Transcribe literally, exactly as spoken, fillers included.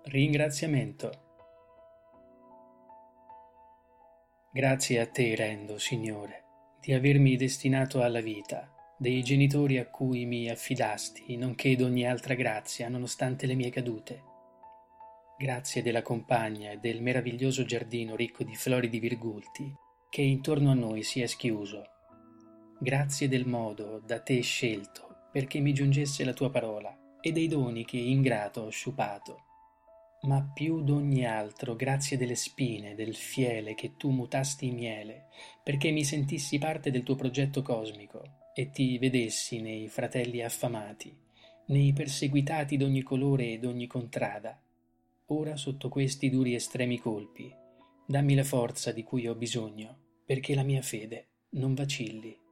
Ringraziamento. Grazie a te rendo, Signore, di avermi destinato alla vita, dei genitori a cui mi affidasti, nonché d'ogni altra grazia, nonostante le mie cadute. Grazie della compagna e del meraviglioso giardino ricco di floridi virgulti che intorno a noi si è schiuso. Grazie del modo da te scelto perché mi giungesse la tua parola e dei doni che ingrato ho sciupato. Ma più d'ogni altro, grazie delle spine, del fiele che tu mutasti in miele, perché mi sentissi parte del tuo progetto cosmico e ti vedessi nei fratelli affamati, nei perseguitati d'ogni colore e d'ogni contrada. Ora sotto questi duri estremi colpi, dammi la forza di cui ho bisogno, perché la mia fede non vacilli.